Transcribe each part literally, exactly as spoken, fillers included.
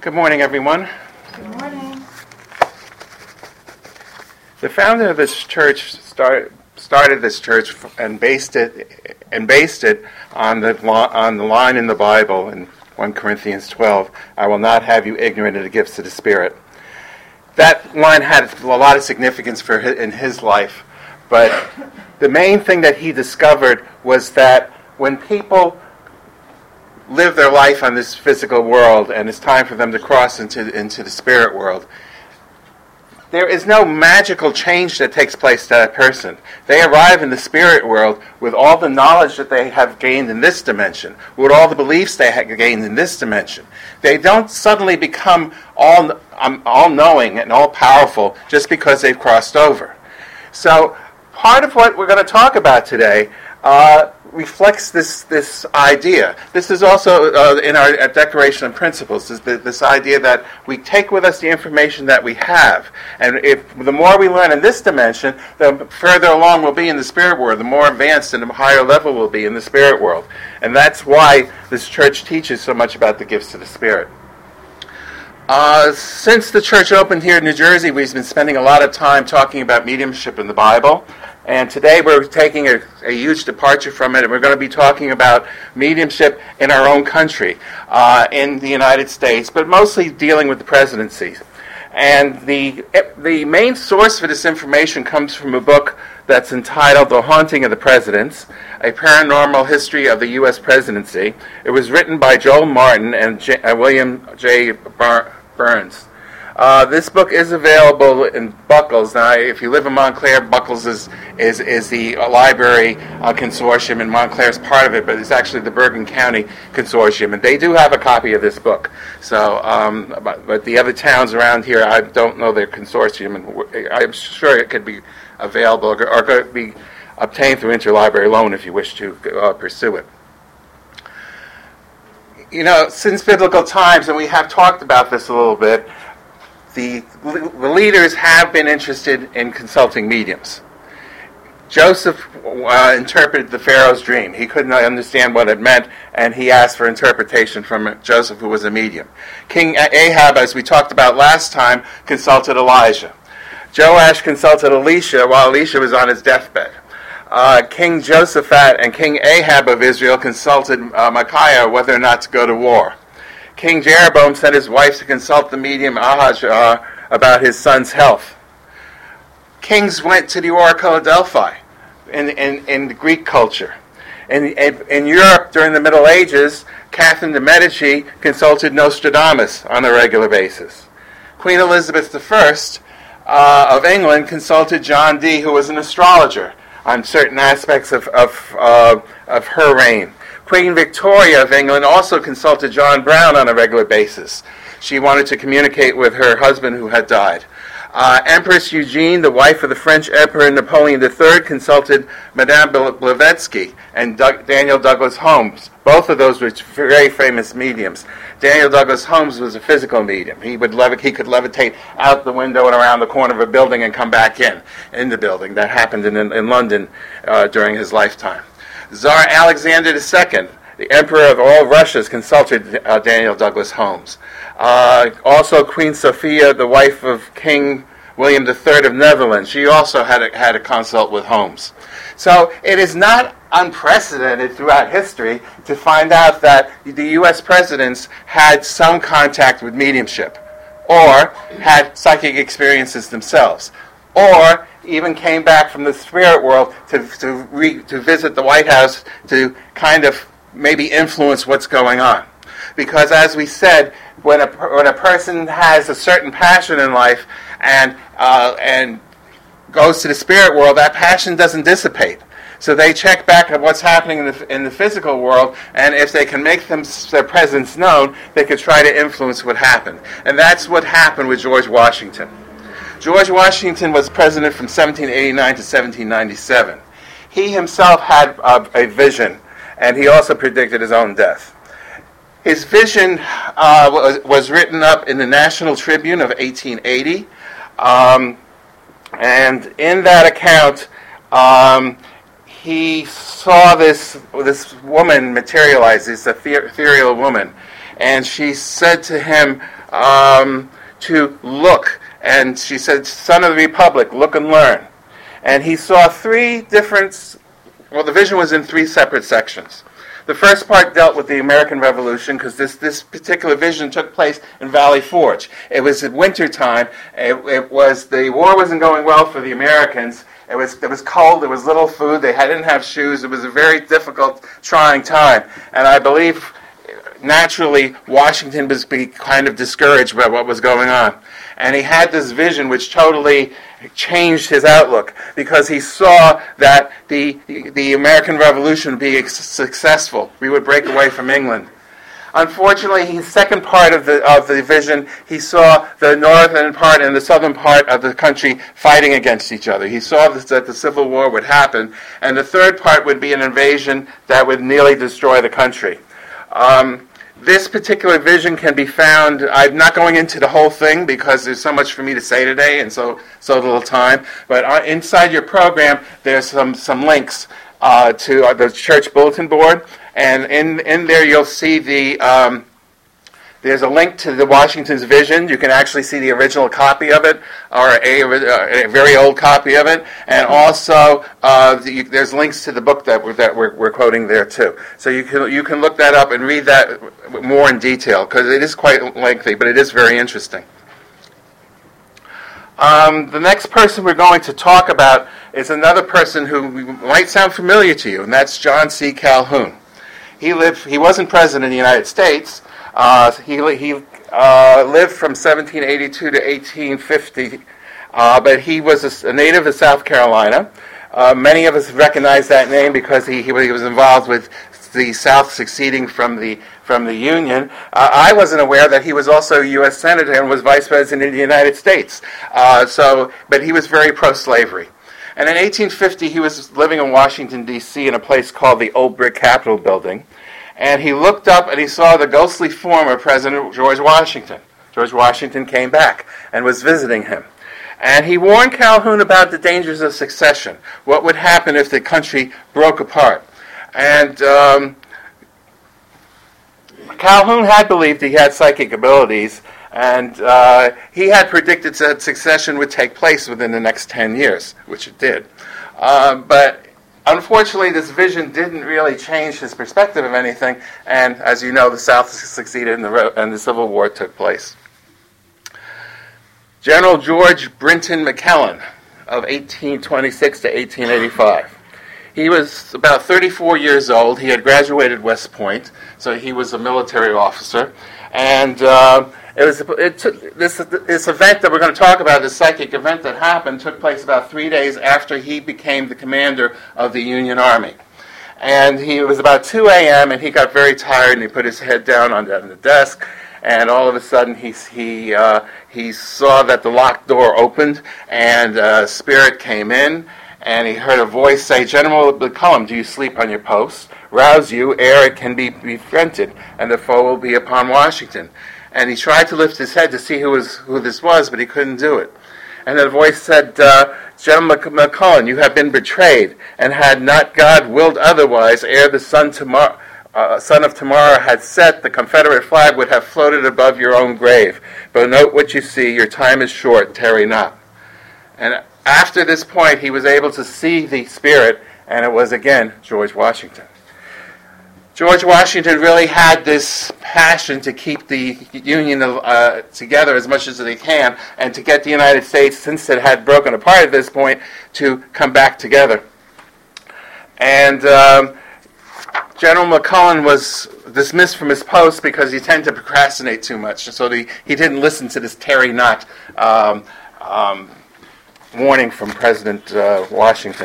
Good morning, everyone. Good morning. The founder of this church start, started this church and based it and based it on the on the line in the Bible in First Corinthians twelve. I will not have you ignorant of the gifts of the Spirit. That line had a lot of significance for his, in his life, but the main thing that he discovered was that when people live their life on this physical world and it's time for them to cross into, into the spirit world, there is no magical change that takes place to that person. They arrive in the spirit world with all the knowledge that they have gained in this dimension, with all the beliefs they have gained in this dimension. They don't suddenly become all um, all-knowing and all-powerful just because they've crossed over. So part of what we're going to talk about today uh, reflects this this idea. This is also uh, in our uh, Declaration of Principles, is the, this idea that we take with us the information that we have. And if the more we learn in this dimension, the further along we'll be in the spirit world, the more advanced and the higher level we'll be in the spirit world. And that's why this church teaches so much about the gifts of the Spirit. Uh, since the church opened here in New Jersey, we've been spending a lot of time talking about mediumship in the Bible. And today we're taking a, a huge departure from it, and we're going to be talking about mediumship in our own country, uh, in the United States, but mostly dealing with the presidency. And the the main source for this information comes from a book that's entitled The Haunting of the Presidents, A Paranormal History of the U S Presidency. It was written by Joel Martin and J- uh, William J. Bar- Burns. Uh, this book is available in Buckles. Now, if you live in Montclair, Buckles is is, is the uh, library uh, consortium, and Montclair is part of it, but it's actually the Bergen County consortium, and they do have a copy of this book. So, um, but, but the other towns around here, I don't know their consortium, and I'm sure it could be available or, or could be obtained through interlibrary loan if you wish to uh, pursue it. You know, since biblical times, and we have talked about this a little bit, The, the leaders have been interested in consulting mediums. Joseph uh, interpreted the Pharaoh's dream. He couldn't understand what it meant, and he asked for interpretation from Joseph, who was a medium. King Ahab, as we talked about last time, consulted Elijah. Joash consulted Elisha while Elisha was on his deathbed. Uh, King Josaphat and King Ahab of Israel consulted uh, Micaiah whether or not to go to war. King Jeroboam sent his wife to consult the medium Ahijah about his son's health. Kings went to the Oracle of Delphi in, in, in the Greek culture. In, in, in Europe during the Middle Ages, Catherine de' Medici consulted Nostradamus on a regular basis. Queen Elizabeth the First uh, of England consulted John Dee, who was an astrologer, on certain aspects of, of, uh, of her reign. Queen Victoria of England also consulted John Brown on a regular basis. She wanted to communicate with her husband who had died. Uh, Empress Eugenie, the wife of the French Emperor Napoleon the Third, consulted Madame Blavatsky and Doug, Daniel Douglas Holmes. Both of those were very famous mediums. Daniel Douglas Holmes was a physical medium. He would levi- he could levitate out the window and around the corner of a building and come back in, in the building. That happened in, in London uh, during his lifetime. Tsar Alexander the Second, the Emperor of all Russias, consulted uh, Daniel Douglas Holmes. Uh, also, Queen Sophia, the wife of King William the Third of Netherlands, she also had a, had a consult with Holmes. So it is not unprecedented throughout history to find out that the U S presidents had some contact with mediumship, or had psychic experiences themselves, or even came back from the spirit world to to, re, to visit the White House to kind of maybe influence what's going on. Because as we said, when a when a person has a certain passion in life and uh, and goes to the spirit world, that passion doesn't dissipate. So they check back at what's happening in the in the physical world, and if they can make them, their presence known, they could try to influence what happened. And that's what happened with George Washington. George Washington was president from seventeen eighty-nine to seventeen ninety-seven. He himself had a, a vision, and he also predicted his own death. His vision uh, was, was written up in the National Tribune of eighteen eighty, um, and in that account, um, he saw this this woman materialize, this ether- ethereal woman, and she said to him um, to look, and she said, "Son of the Republic, look and learn." And he saw three different, well, the vision was in three separate sections. The first part dealt with the American Revolution, because this, this particular vision took place in Valley Forge. It was at winter time. It, it was, the war wasn't going well for the Americans. It was, it was cold. There was little food. They had, didn't have shoes. It was a very difficult, trying time. And I believe, naturally, Washington was be kind of discouraged by what was going on. And he had this vision which totally changed his outlook, because he saw that the the American Revolution would be successful. We would break away from England. Unfortunately, his second part of the of the vision, he saw the northern part and the southern part of the country fighting against each other. He saw that the Civil War would happen, and the third part would be an invasion that would nearly destroy the country. Um, This particular vision can be found, I'm not going into the whole thing because there's so much for me to say today and so so little time, but uh, inside your program there's some, some links uh, to uh, the church bulletin board, and in, in there you'll see the, um, there's a link to the Washington's vision. You can actually see the original copy of it, or a, a very old copy of it, and also uh, the, there's links to the book that we're, that we're, we're quoting there too. So you can you can look that up and read that more in detail, because it is quite lengthy, but it is very interesting. Um, the next person we're going to talk about is another person who might sound familiar to you, and that's John C. Calhoun. He lived. He wasn't president of the United States. Uh, he he uh, lived from seventeen eighty-two to eighteen fifty, uh, but he was a, a native of South Carolina. Uh, many of us recognize that name because he, he was involved with the South seceding from the from the Union. Uh, I wasn't aware that he was also a U S Senator and was Vice President of the United States. Uh, so, but he was very pro-slavery. And in eighteen fifty, he was living in Washington, D C in a place called the Old Brick Capitol Building. And he looked up and he saw the ghostly form of President George Washington. George Washington came back and was visiting him. And he warned Calhoun about the dangers of secession, what would happen if the country broke apart. And um, Calhoun had believed he had psychic abilities, and uh, he had predicted that succession would take place within the next ten years, which it did. Uh, but unfortunately, this vision didn't really change his perspective of anything, and as you know, the South succeeded and the, and the Civil War took place. General George Brinton McClellan of eighteen twenty-six to eighteen eighty-five. He was about thirty-four years old. He had graduated West Point, so he was a military officer. And uh, it was it took, this this event that we're going to talk about, this psychic event that happened, took place about three days after he became the commander of the Union Army. And he it was about two a.m. and he got very tired and he put his head down on the, on the desk. And all of a sudden, he he uh, he saw that the locked door opened, and a spirit came in, and he heard a voice say, "General McClellan, do you sleep on your post? Rouse you, ere it can be befriended, and the foe will be upon Washington." And he tried to lift his head to see who was who this was, but he couldn't do it. And the voice said, uh, "General McClellan, you have been betrayed, and had not God willed otherwise, ere the sun tomorrow." Uh, son of tomorrow had set, the Confederate flag would have floated above your own grave. But note what you see, your time is short, tarry not. And after this point, he was able to see the spirit, and it was again George Washington. George Washington really had this passion to keep the Union uh, together as much as they can, and to get the United States, since it had broken apart at this point, to come back together. And um, General McClellan was dismissed from his post because he tended to procrastinate too much, so the, he didn't listen to this tarry not um, um, warning from President uh, Washington.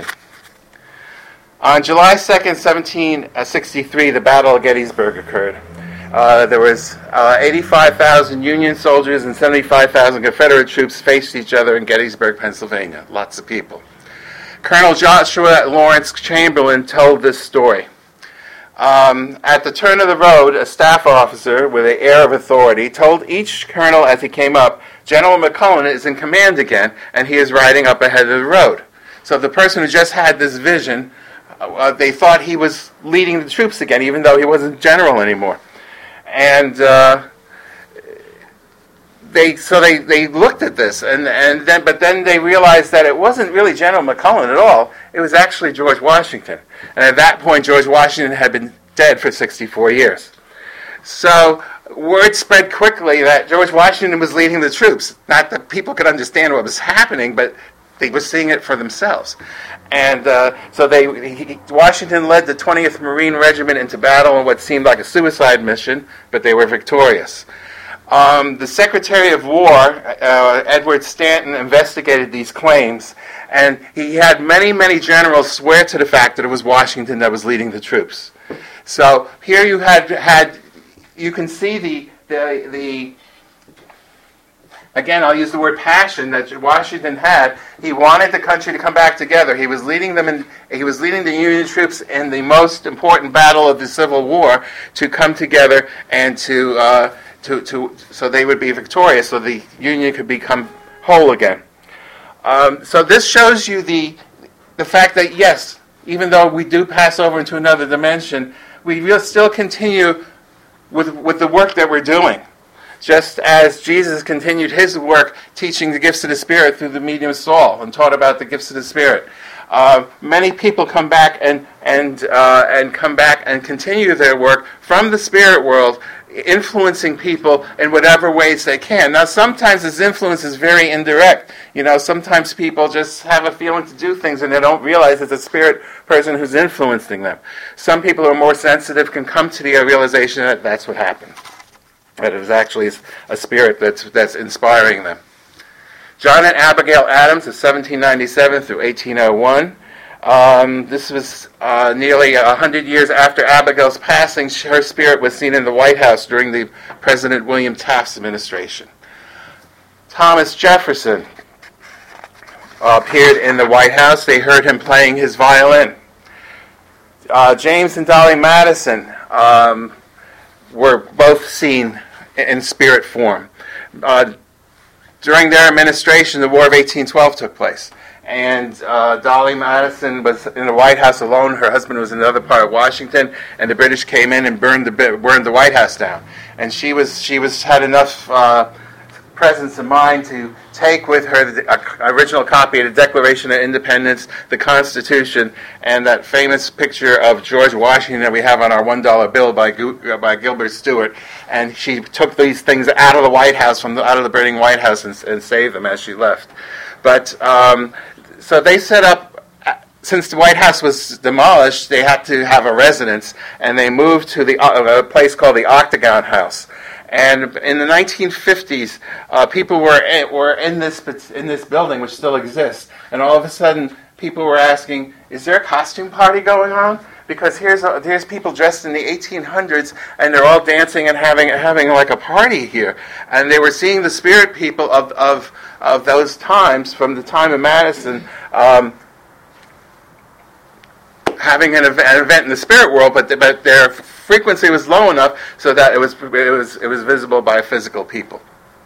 On July second, seventeen sixty-three, the Battle of Gettysburg occurred. Uh, there was uh, eighty-five thousand Union soldiers and seventy-five thousand Confederate troops faced each other in Gettysburg, Pennsylvania. Lots of people. Colonel Joshua Lawrence Chamberlain told this story. Um, at the turn of the road, a staff officer with an air of authority told each colonel as he came up, "General McClellan is in command again, and he is riding up ahead of the road." So the person who just had this vision, uh, they thought he was leading the troops again, even though he wasn't general anymore. And uh, they so they, they looked at this, and, and then but then they realized that it wasn't really General McClellan at all. It was actually George Washington. And at that point, George Washington had been dead for sixty-four years. So word spread quickly that George Washington was leading the troops. Not that people could understand what was happening, but they were seeing it for themselves. And uh, so they, he, Washington led the twentieth Marine Regiment into battle in what seemed like a suicide mission, but they were victorious. Um, the Secretary of War, uh, Edward Stanton, investigated these claims, and he had many, many generals swear to the fact that it was Washington that was leading the troops. So here you had had, you can see the the the. Again, I'll use the word passion that Washington had. He wanted the country to come back together. He was leading them in, he was leading the Union troops in the most important battle of the Civil War to come together and to uh, to to so they would be victorious, so the Union could become whole again. Um, so this shows you the the fact that yes, even though we do pass over into another dimension, we will still continue with with the work that we're doing. Just as Jesus continued his work teaching the gifts of the Spirit through the medium of Saul and taught about the gifts of the Spirit. Uh, many people come back and and uh, and come back and continue their work from the spirit world, influencing people in whatever ways they can. Now, sometimes this influence is very indirect. You know, sometimes people just have a feeling to do things and they don't realize it's a spirit person who's influencing them. Some people who are more sensitive can come to the realization that that's what happened. That it was actually a spirit that's that's inspiring them. John and Abigail Adams of seventeen ninety-seven through eighteen oh one. Um, this was uh, nearly a hundred years after Abigail's passing. Her spirit was seen in the White House during the President William Taft's administration. Thomas Jefferson uh, appeared in the White House. They heard him playing his violin. Uh, James and Dolly Madison um, were both seen in spirit form. Uh, during their administration, the War of eighteen twelve took place. And uh, Dolly Madison was in the White House alone. Her husband was in another part of Washington, and the British came in and burned the burned the White House down. And she was she was had enough uh, presence of mind to take with her the uh, original copy of the Declaration of Independence, the Constitution, and that famous picture of George Washington that we have on our one dollar bill by uh, by Gilbert Stuart. And she took these things out of the White House, from the, out of the burning White House, and, and saved them as she left. But um, so they set up, since the White House was demolished, they had to have a residence, and they moved to the uh, a place called the Octagon House. And in the nineteen fifties, uh, people were in, were in this in this building, which still exists, and all of a sudden, people were asking, "Is there a costume party going on?" Because here's a, here's people dressed in the eighteen hundreds, and they're all dancing and having having like a party here, and they were seeing the spirit people of of of those times, from the time of Madison, um, having an event, an event in the spirit world, but the, but their frequency was low enough so that it was it was it was visible by physical people.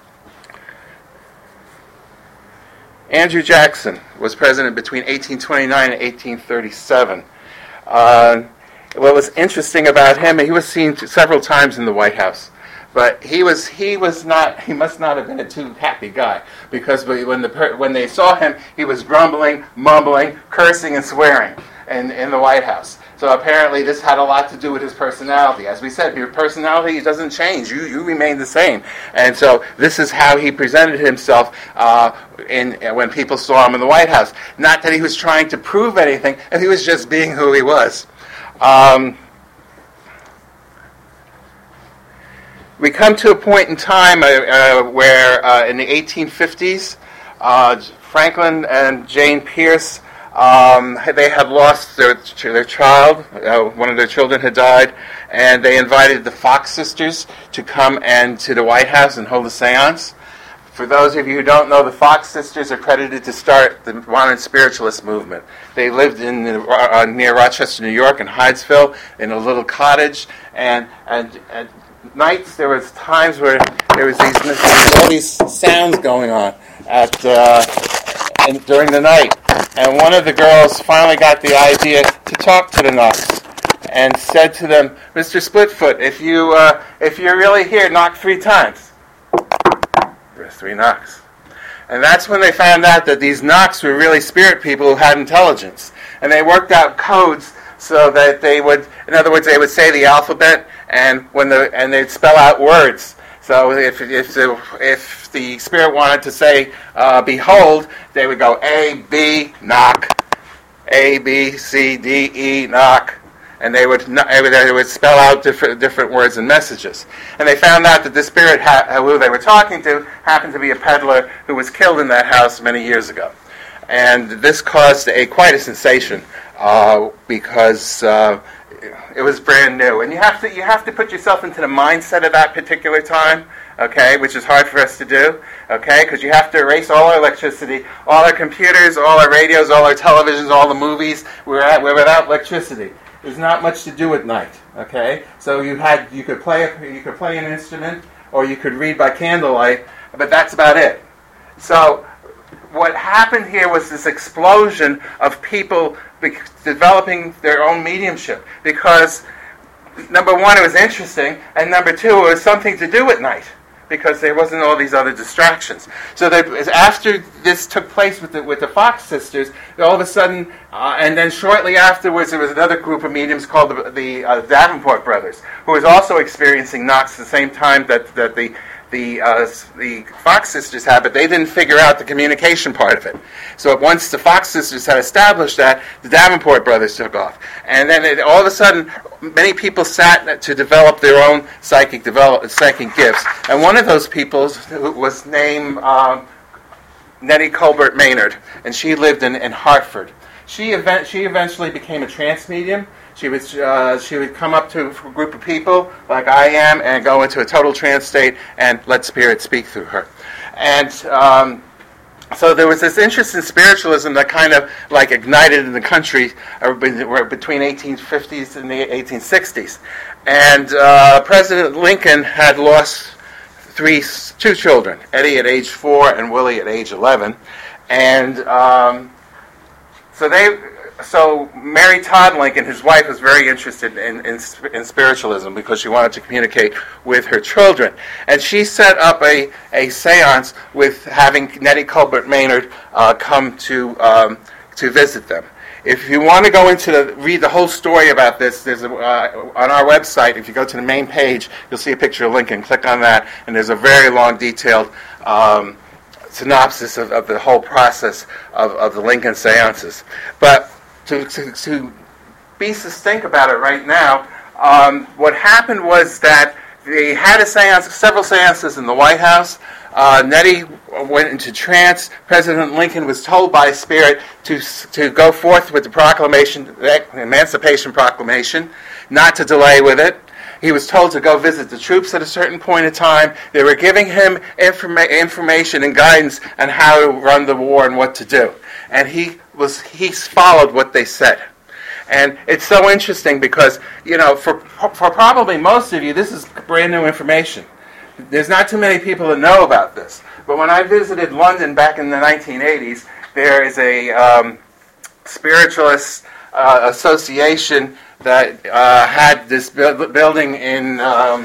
Andrew Jackson was president between eighteen twenty-nine and eighteen thirty-seven. Uh, what was interesting about him, he was seen several times in the White House, but he was he was not he must not have been a too happy guy, because when the when they saw him, he was grumbling, mumbling, cursing, and swearing in in the White House. So apparently this had a lot to do with his personality. As we said, your personality doesn't change. You you remain the same. And so this is how he presented himself uh, in when people saw him in the White House. Not that he was trying to prove anything, and he was just being who he was. Um, we come to a point in time uh, uh, where uh, in the eighteen fifties, uh, Franklin and Jane Pierce, Um, they had lost their their child. Uh, one of their children had died, and they invited the Fox sisters to come and to the White House and hold a seance. For those of you who don't know, the Fox sisters are credited to start the modern spiritualist movement. They lived in uh, near Rochester, New York, in Hydesville, in a little cottage, and and at nights there was times where there was these there was all these sounds going on at uh, and during the night. And one of the girls finally got the idea to talk to the nuns. and said to them, "Mister Splitfoot, if you uh, if you're really here, knock three times." There were three knocks. And that's when they found out that these knocks were really spirit people who had intelligence. And they worked out codes so that they would, in other words, they would say the alphabet, and when the and they'd spell out words. So if if the, if the spirit wanted to say uh, "behold," they would go A, B, knock, A, B, C, D, E, knock. And they would they would spell out different different words and messages. And they found out that the spirit ha- who they were talking to happened to be a peddler who was killed in that house many years ago. And this caused a quite a sensation uh, because uh, it was brand new. And you have to you have to put yourself into the mindset of that particular time, okay, which is hard for us to do, okay, because you have to erase all our electricity, all our computers, all our radios, all our televisions, all the movies. We're at, we're without electricity. There's not much to do at night, okay? So you had you could play a, you could play an instrument, or you could read by candlelight, but that's about it. So what happened here was this explosion of people be- developing their own mediumship, because number one, it was interesting, and number two, it was something to do at night, because there wasn't all these other distractions. So that after this took place with the, with the Fox sisters, all of a sudden, uh, and then shortly afterwards, there was another group of mediums called the, the uh, Davenport brothers, who was also experiencing knocks at the same time that, that the the uh, the Fox sisters had, but they didn't figure out the communication part of it. So once the Fox sisters had established that, the Davenport brothers took off. And then it, all of a sudden, many people sat to develop their own psychic develop, psychic gifts. And one of those people was named um, Nettie Colbert Maynard, and she lived in, in Hartford. She, event, she eventually became a trance medium. She would uh, she would come up to a group of people like I am and go into a total trance state and let spirit speak through her. And um, so there was this interest in spiritualism that kind of like ignited in the country uh, between eighteen fifties and the eighteen sixties. And uh, President Lincoln had lost three, two children, Eddie at age four and Willie at age eleven. And um, so they... So Mary Todd Lincoln, his wife, was very interested in, in, in spiritualism because she wanted to communicate with her children. And she set up a, a seance with having Nettie Colbert Maynard uh, come to um, to visit them. If you want to go into the, read the whole story about this, there's a, uh, on our website, if you go to the main page, you'll see a picture of Lincoln. Click on that, and there's a very long, detailed um, synopsis of, of the whole process of, of the Lincoln seances. But To, to, to be succinct about it right now, um, what happened was that they had a seance, several seances in the White House. Uh, Nettie went into trance. President Lincoln was told by spirit to to go forth with the proclamation, the Emancipation Proclamation, not to delay with it. He was told to go visit the troops at a certain point in time. They were giving him informa- information and guidance on how to run the war and what to do. And he was he followed what they said. And it's so interesting because, you know, for for probably most of you, this is brand new information. There's not too many people that know about this. But when I visited London back in the nineteen eighties, there is a um, spiritualist uh, association that uh, had this bu- building in, um,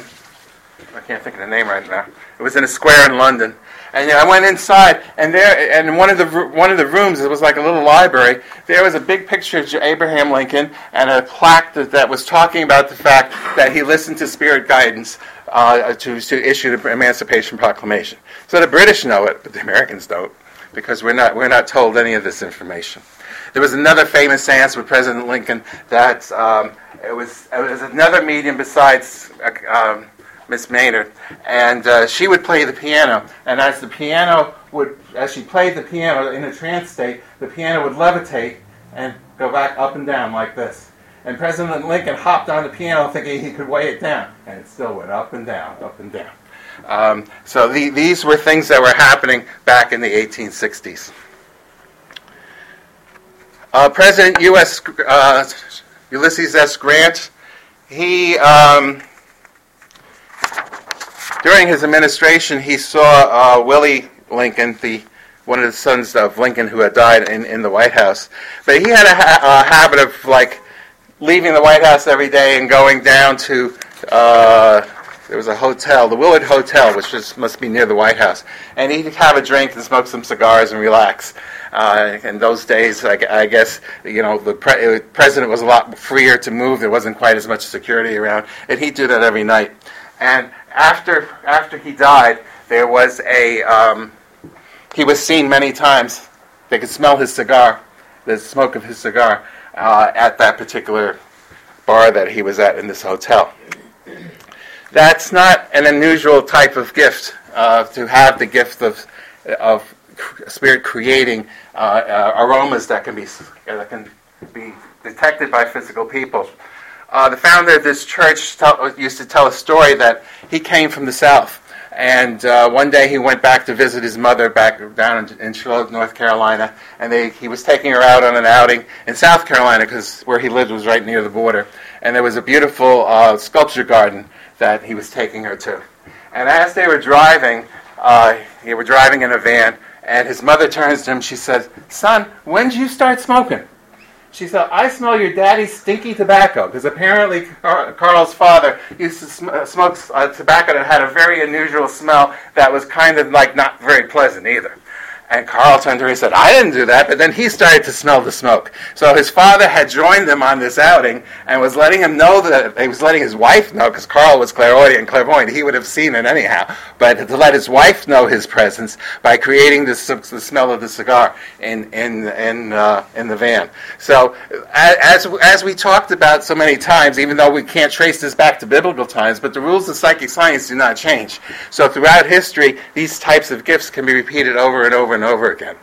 I can't think of the name right now. It was in a square in London. And you know, I went inside, and there, and in one of the one of the rooms, it was like a little library. There was a big picture of Abraham Lincoln and a plaque that, that was talking about the fact that he listened to spirit guidance uh, to to issue the Emancipation Proclamation. So the British know it, but the Americans don't, because we're not we're not told any of this information. There was another famous seance with President Lincoln that um, it was it was another medium besides. Um, Miss Maynard, and uh, she would play the piano, and as the piano would, as she played the piano in a trance state, the piano would levitate and go back up and down like this. And President Lincoln hopped on the piano thinking he could weigh it down, and it still went up and down, up and down. Um, so the, these were things that were happening back in the eighteen sixties. Uh, President U S Uh, Ulysses S. Grant, he... Um, During his administration, he saw uh, Willie Lincoln, the one of the sons of Lincoln who had died in, in the White House. But he had a, ha- a habit of like leaving the White House every day and going down to, uh, there was a hotel, the Willard Hotel, which just must be near the White House. And he'd have a drink and smoke some cigars and relax. Uh, in those days, I, I guess, you know, the pre- president was a lot freer to move. There wasn't quite as much security around. And he'd do that every night. And after after he died, there was a, um, he was seen many times. They could smell his cigar, the smoke of his cigar, uh, at that particular bar that he was at in this hotel. That's not an unusual type of gift, uh, to have the gift of of spirit creating uh, uh, aromas that can be that can be detected by physical people. Uh, the founder of this church tell, used to tell a story that he came from the South, and uh, one day he went back to visit his mother back down in, in Charlotte, North Carolina, and they, he was taking her out on an outing in South Carolina because where he lived was right near the border, and there was a beautiful uh, sculpture garden that he was taking her to. And as they were driving, uh, they were driving in a van, and his mother turns to him, she says, "Son, when did you start smoking?" She said, "I smell your daddy's stinky tobacco," because apparently Car- Carl's father used to sm- uh, smoke uh, tobacco that had a very unusual smell that was kind of like not very pleasant either. And Carl turned to her and said, "I didn't do that," but then he started to smell the smoke. So his father had joined them on this outing and was letting him know that, he was letting his wife know, because Carl was clairaudient and clairvoyant, he would have seen it anyhow, but to let his wife know his presence by creating this, the smell of the cigar in in in, uh, in the van. So as, as we talked about so many times, even though we can't trace this back to biblical times, but the rules of psychic science do not change. So throughout history, these types of gifts can be repeated over and over and over again.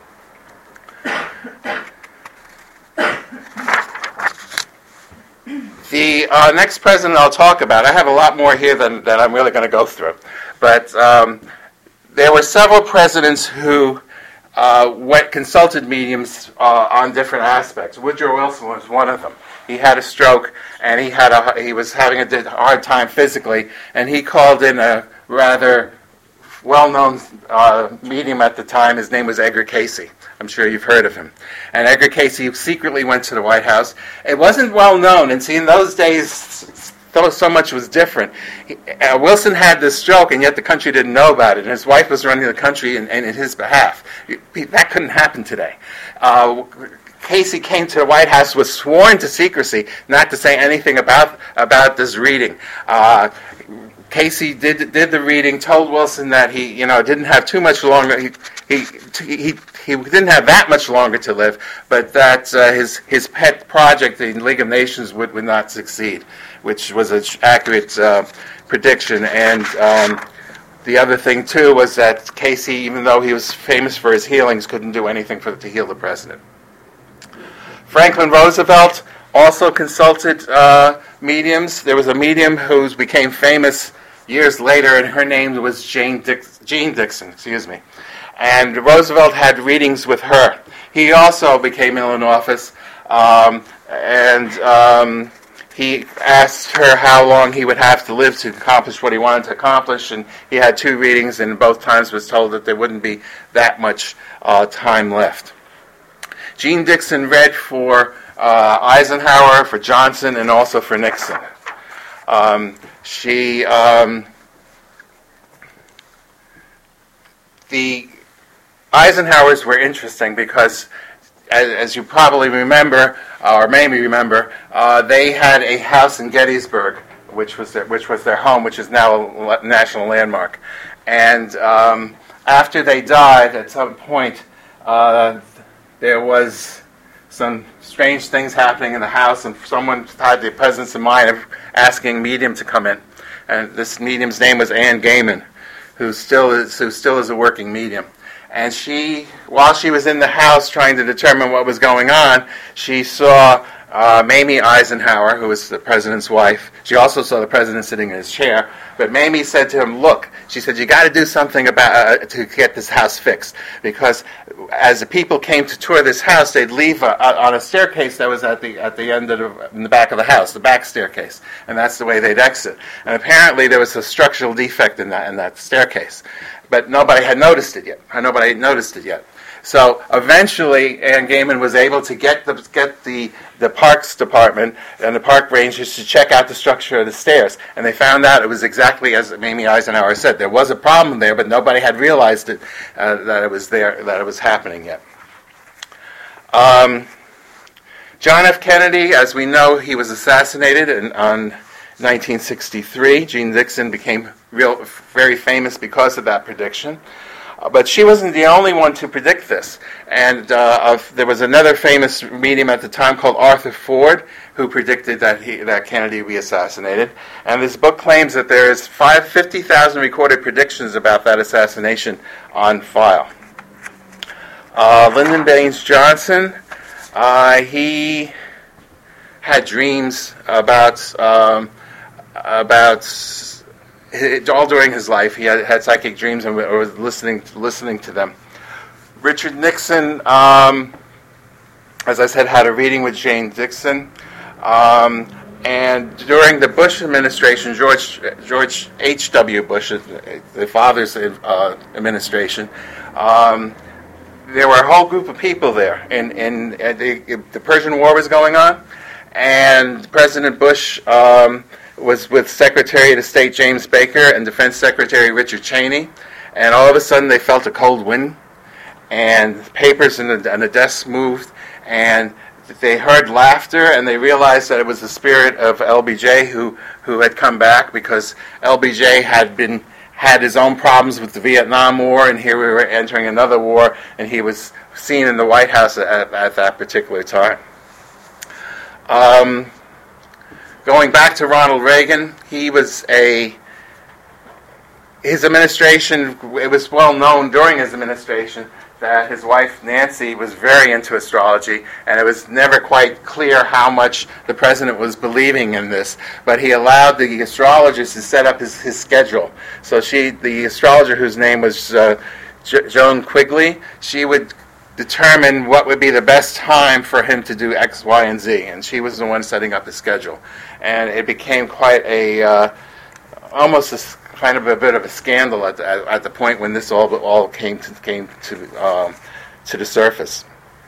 The uh, next president I'll talk about, I have a lot more here than, than I'm really going to go through, but um, there were several presidents who uh, went consulted mediums uh, on different aspects. Woodrow Wilson was one of them. He had a stroke, and he had a, he was having a hard time physically, and he called in a rather well-known uh, medium at the time. His name was Edgar Cayce. I'm sure you've heard of him. And Edgar Cayce secretly went to the White House. It wasn't well known, and see, in those days, though so much was different. He, uh, Wilson had this stroke, and yet the country didn't know about it, and his wife was running the country in, in, in his behalf. That couldn't happen today. Uh, Cayce came to the White House, was sworn to secrecy, not to say anything about about this reading. Uh, Cayce did did the reading, told Wilson that he, you know, didn't have too much longer. He he he, he didn't have that much longer to live, but that uh, his his pet project, the League of Nations, would, would not succeed, which was an accurate uh, prediction. And um, the other thing too was that Cayce, even though he was famous for his healings, couldn't do anything for to heal the president. Franklin Roosevelt also consulted uh, mediums. There was a medium who became famous years later, and her name was Jane Dix- Jean Dixon, excuse me. And Roosevelt had readings with her. He also became ill in office, um, and um, he asked her how long he would have to live to accomplish what he wanted to accomplish, and he had two readings, and both times was told that there wouldn't be that much uh, time left. Jean Dixon read for uh, Eisenhower, for Johnson, and also for Nixon. Um, she, um, the Eisenhowers were interesting because, as, as you probably remember, or maybe remember, uh, they had a house in Gettysburg, which was their, which was their home, which is now a national landmark. And um, after they died, at some point, uh, there was some strange things happening in the house, and someone had the presence of mind of asking a medium to come in. And this medium's name was Anne Gaiman, who still is who still is a working medium. And she, while she was in the house trying to determine what was going on, she saw uh, Mamie Eisenhower, who was the president's wife. She also saw the president sitting in his chair. But Mamie said to him, "Look," she said, "you got to do something about uh, to get this house fixed, because as the people came to tour this house, they'd leave uh, on a staircase that was at the at the end of the, in the back of the house, the back staircase, and that's the way they'd exit. And apparently there was a structural defect in that in that staircase, but nobody had noticed it yet. Nobody had noticed it yet. So eventually, Anne Gaiman was able to get the get the the Parks Department and the park rangers to check out the structure of the stairs. And they found out it was exactly as Mamie Eisenhower said. There was a problem there, but nobody had realized it, uh, that it was there, that it was happening yet. Um, John F. Kennedy, as we know, he was assassinated in, on nineteen sixty-three. Jeane Dixon became real, very famous because of that prediction. Uh, but she wasn't the only one to predict this. And uh, of, there was another famous medium at the time called Arthur Ford, who predicted that he, that Kennedy would be assassinated. And this book claims that there is fifty thousand recorded predictions about that assassination on file. Uh, Lyndon Baines Johnson, uh, he had dreams about um, about all during his life. He had, had psychic dreams and was listening listening to them. Richard Nixon, um, as I said, had a reading with Jeane Dixon. Um, and during the Bush administration, George George H W. Bush, the father's uh, administration, um, there were a whole group of people there. And, and uh, the, the Persian War was going on, and President Bush um, was with Secretary of State James Baker and Defense Secretary Richard Cheney, and all of a sudden they felt a cold wind, and the papers and the, and the desks moved, and they heard laughter, and they realized that it was the spirit of L B J who, who had come back, because L B J had been had his own problems with the Vietnam War, and here we were entering another war, and he was seen in the White House at, at that particular time. Um, going back to Ronald Reagan, he was a, his administration, it was well known during his administration that his wife Nancy was very into astrology, and it was never quite clear how much the president was believing in this, but he allowed the astrologers to set up his, his schedule. So she, the astrologer whose name was uh, J- Joan Quigley, she would determine what would be the best time for him to do X, Y, and Z, and she was the one setting up his schedule. And it became quite a, uh, almost a kind of a bit of a scandal at the, at, at the point when this all all came to came to um, to the surface.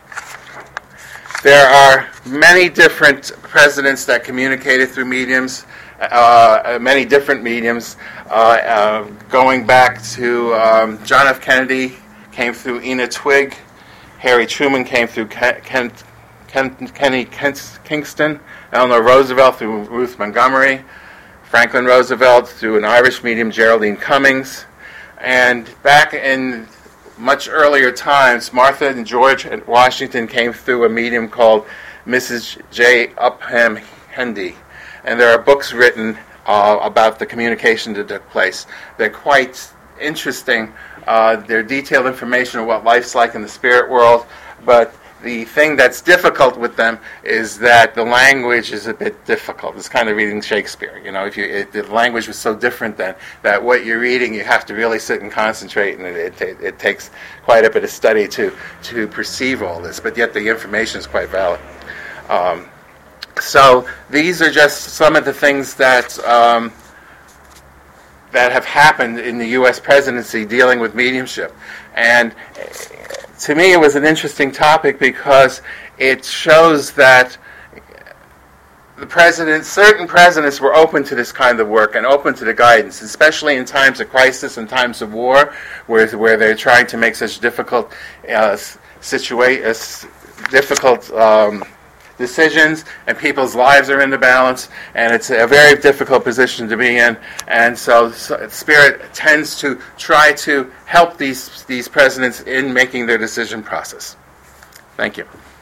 There are many different presidents that communicated through mediums, uh, many different mediums, uh, uh, going back to um, John F. Kennedy came through Ena Twigg, Harry Truman came through Ken, Ken, Ken, Kenny Kent, Kingston, Eleanor Roosevelt through Ruth Montgomery, Franklin Roosevelt through an Irish medium, Geraldine Cummings, and back in much earlier times, Martha and George at Washington came through a medium called Missus J. Upham Hendy, and there are books written uh, about the communication that took place. They're quite interesting. Uh, they're detailed information of what life's like in the spirit world, but the thing that's difficult with them is that the language is a bit difficult. It's kind of reading Shakespeare. You know, if you it, the language was so different then that what you're reading, you have to really sit and concentrate, and it, it, it takes quite a bit of study to to perceive all this. But yet the information is quite valid. Um, so these are just some of the things that um, that have happened in the U S presidency dealing with mediumship, and to me, it was an interesting topic because it shows that the president, certain presidents were open to this kind of work and open to the guidance, especially in times of crisis and times of war, where where they're trying to make such difficult uh, situa- uh, difficult um, decisions, and people's lives are in the balance, and it's a very difficult position to be in. And so, so Spirit tends to try to help these these presidents in making their decision process. Thank you.